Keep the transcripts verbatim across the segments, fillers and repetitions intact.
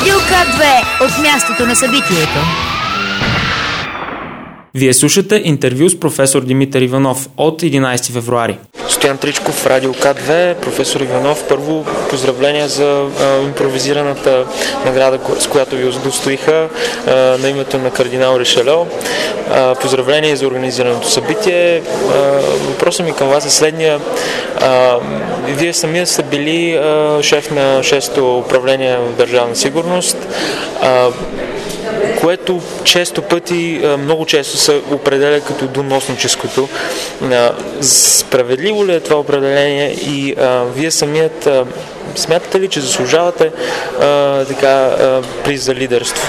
Радио К две от мястото на събитието. Вие слушате интервю с професор Димитър Иванов от единайсети февруари. Стоян Тричков, Радио К две, професор Иванов. Първо поздравления за а, импровизираната награда, с която ви удостоиха а, на името на кардинал Ришельо. А, поздравления за организираното събитие. А, въпросът ми към вас е следния. А, вие самия сте били а, шеф на шесто управление в Държавна сигурност, а, което често пъти, много често се определя като доносническото. Справедливо ли е това определение и а, вие самият а, смятате ли, че заслужавате а, така а, приз за лидерство?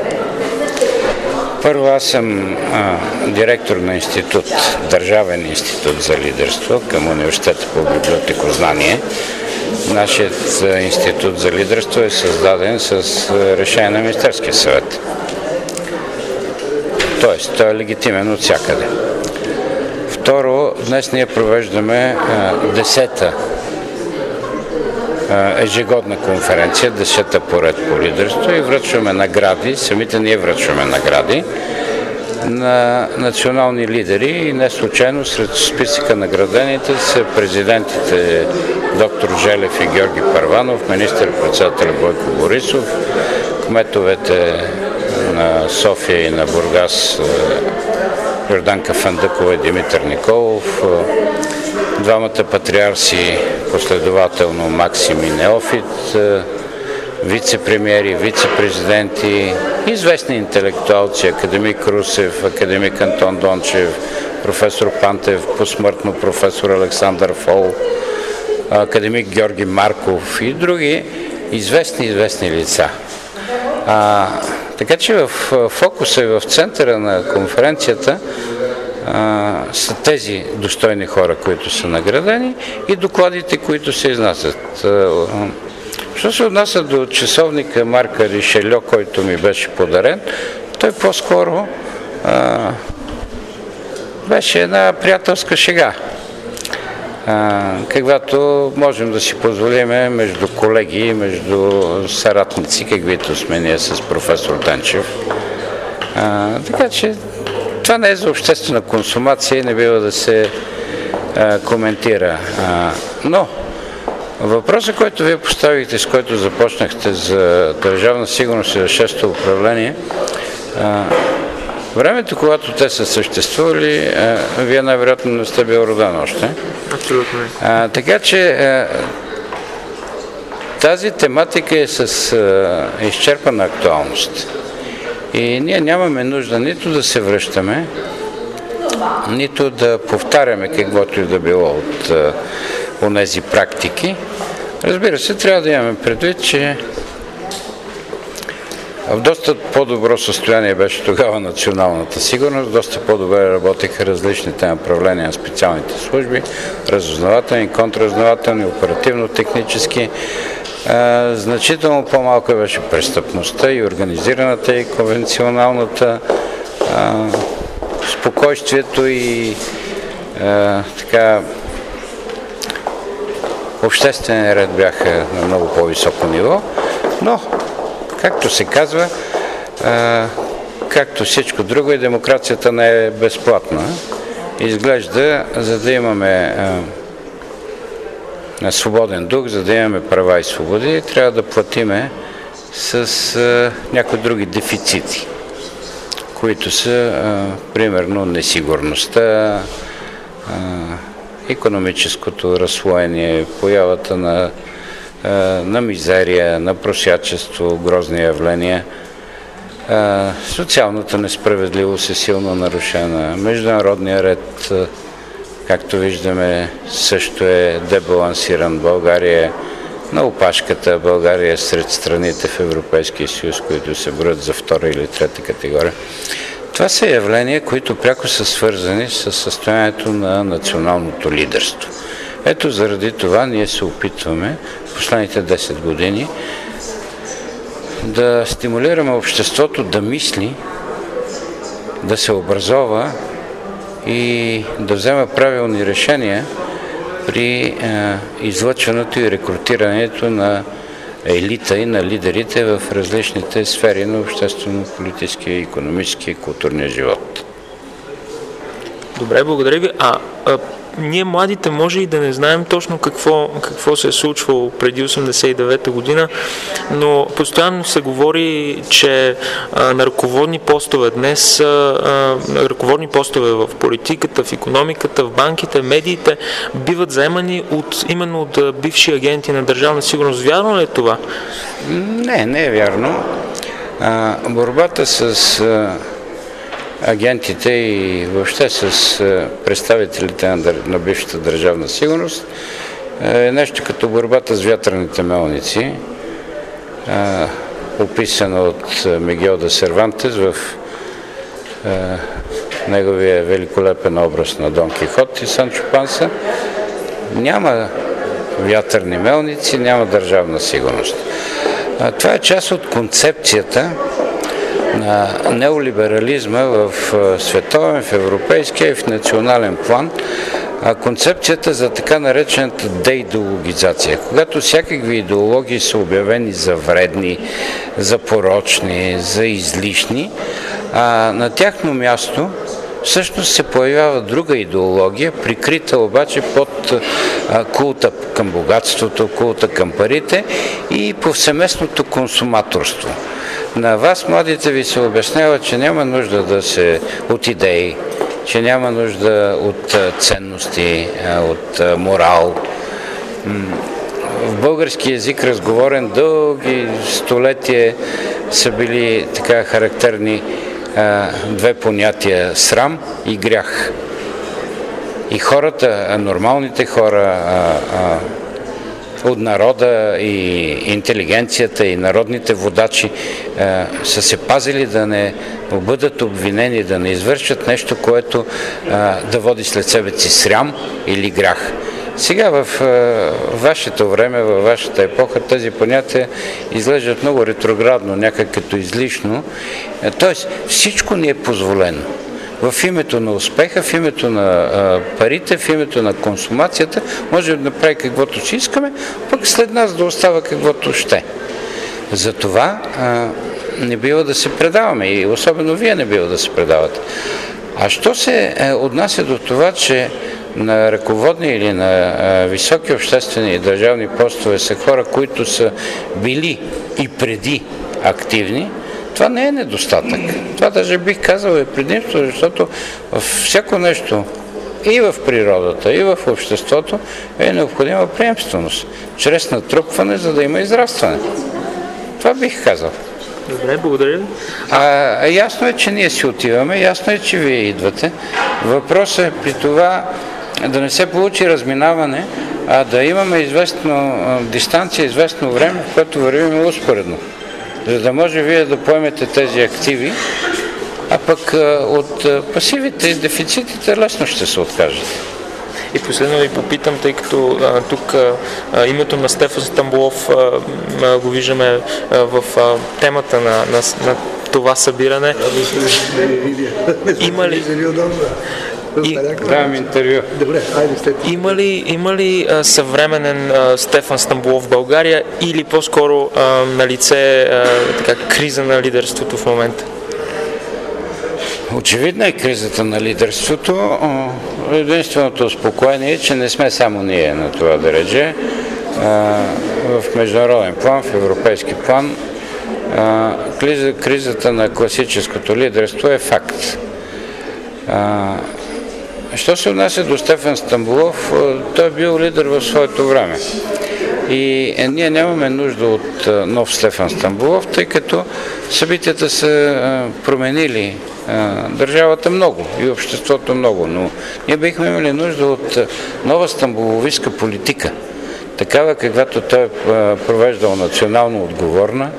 Първо, аз съм а, директор на институт, Държавен институт за лидерство към Университета по библиотекознание. Нашият институт за лидерство е създаден с решение на Министерския съвет. Тоест, той е легитимен от всякъде. Второ, днес ние провеждаме а, десета а, ежегодна конференция, десета поред по лидерство и връчваме награди, самите ние връчваме награди на национални лидери и не случайно сред списъка наградените са президентите доктор Желев и Георги Първанов, министър-председател Бойко Борисов, кметовете на София и на Бургас Йорданка Фандъкова и Димитър Николов, двамата патриарси последователно Максим и Неофит, вице-премиери, вице-президенти, известни интелектуалци, академик Русев, академик Антон Дончев, професор Пантев, посмъртно професор Александър Фол, академик Георги Марков и други известни известни лица. А, така че в фокуса и в центъра на конференцията а, са тези достойни хора, които са наградени и докладите, които се изнасят. Що се отнася до часовника марка Ришельо, който ми беше подарен, той по-скоро а, беше една приятелска шега, а, каквато можем да си позволиме между колеги, между съратници, каквито сме ние с професор Танчев. А, така че това не е за обществена консумация и не бива да се а, коментира. А, но въпросът, който вие поставихте, с който започнахте за държавна сигурност и за шесто управление, а, времето, когато те са съществували, а, вие най-вероятно не сте бил роден още. Абсолютно. А, така че а, тази тематика е с а, изчерпана актуалност. И ние нямаме нужда нито да се връщаме, нито да повтаряме каквото и да било от а, онези практики. Разбира се, трябва да имаме предвид, че в доста по-добро състояние беше тогава националната сигурност, доста по-добре работеха различните направления на специалните служби, разузнавателни, контраразузнавателни, оперативно-технически. А, значително по-малко беше престъпността и организираната, и конвенционалната, а, спокойствието и а, така обществен ред бяха на много по-високо ниво, но, както се казва, а, както всичко друго, и демокрацията не е безплатна. Изглежда, за да имаме а, свободен дух, за да имаме права и свободи, трябва да платиме с а, някои други дефицити, които са, а, примерно, несигурността, а, икономическото разслоение, появата на, на мизерия, на просячество, грозни явления. Социалната несправедливост е силно нарушена. Международният ред, както виждаме, също е дебалансиран. България е на опашката. България е сред страните в Европейския съюз, които се броят за втора или трета категория. Това са явления, които пряко са свързани с състоянието на националното лидерство. Ето заради това ние се опитваме в последните десет години да стимулираме обществото да мисли, да се образова и да взема правилни решения при е, излъчването и рекрутирането на елита и на лидерите в различните сфери на обществено-политическия, икономически и културния живот. Добре, благодаря ви. А, а ние младите може и да не знаем точно какво, какво се е случвало преди осемдесет и девета година, но постоянно се говори, че а, на ръководни постове днес, а, а, ръководни постове в политиката, в икономиката, в банките, медиите биват заемани от, именно от бивши агенти на Държавна сигурност. Вярно ли е това? Не, не е вярно. А, борбата с а, агентите и въобще с представителите на, на бившата Държавна сигурност е нещо като борбата с вятърните мелници, описана от Мигел де Сервантес в неговия великолепен образ на Дон Кихот и Санчо Панса. Няма вятърни мелници, няма държавна сигурност. Това е част от концепцията на неолиберализма в световен, в европейския и в национален план, а концепцията за така наречената деидеологизация. Когато всякакви идеологии са обявени за вредни, за порочни, за излишни, а на тяхно място всъщност се появява друга идеология, прикрита обаче под култа към богатството, култа към парите и повсеместното консуматорство. На вас, младите, ви се обяснява, че няма нужда да се от идеи, че няма нужда от ценности, от морал. В български език разговорен дълги столетия са били така характерни две понятия – срам и грях. И хората, нормалните хора от народа и интелигенцията и народните водачи е, са се пазили да не бъдат обвинени, да не извършат нещо, което е, да води след себе си срам или грях. Сега в е, вашето време, във вашата епоха тези понятия изглеждат много ретроградно, някак като излишно. Е, тоест всичко ни е позволено. В името на успеха, в името на а, парите, в името на консумацията, може да направи каквото си искаме, пък след нас да остава каквото ще. Затова а, не бива да се предаваме и особено вие не бива да се предавате. А що се е, отнася до това, че на ръководни или на а, високи обществени и държавни постове са хора, които са били и преди активни, това не е недостатък. Това даже бих казал е предимство, защото във всяко нещо и в природата, и в обществото е необходима приемственост, чрез натрупване, за да има израстване. Това бих казал. Добре, благодаря. А, ясно е, че ние си отиваме, ясно е, че вие идвате. Въпросът е при това да не се получи разминаване, а да имаме известно дистанция, известно време, в което вървим успоредно, за да може вие да поемете тези активи, а пък от пасивите и дефицитите лесно ще се откажете. И последно ви попитам, тъй като а, тук а, името на Стефан Стамболов а, а, го виждаме а, в а, темата на, на, на това събиране. Има ли... И... Давам интервю. Добре, айде след. Има ли, има ли а, съвременен а, Стефан Стамболов в България или по-скоро а, на лице а, така, криза на лидерството в момента? Очевидна е кризата на лидерството. Единственото успокоение е, че не сме само ние на това дередже. В международен план, в европейски план, кризата на класическото лидерство е факт. Що се отнася до Стефан Стамболов, той е бил лидер в своето време. И ние нямаме нужда от нов Стефан Стамболов, тъй като събитията са променили държавата много и обществото много, но ние бихме имали нужда от нова стамболовистка политика, такава каквато той е провеждал национално отговорна,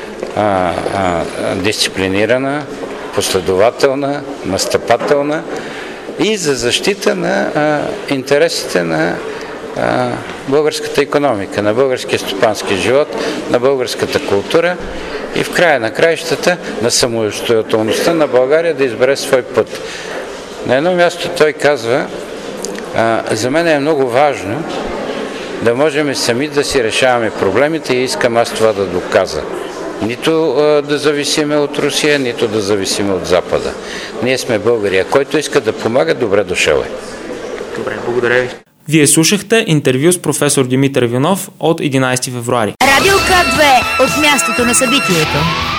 дисциплинирана, последователна, настъпателна и за защита на интересите на българската икономика, на българския стопански живот, на българската култура и в края на краищата на самостоятелността на България да избере свой път. На едно място той казва: за мен е много важно да можем сами да си решаваме проблемите и искам аз това да доказа. Нито а, да зависиме от Русия, нито да зависиме от Запада. Ние сме българи, а който иска да помага, добре дошъл е. Добре, благодаря ви. Вие слушахте интервю с професор Димитър Иванов от единайсети февруари. Радио К две от мястото на събитието.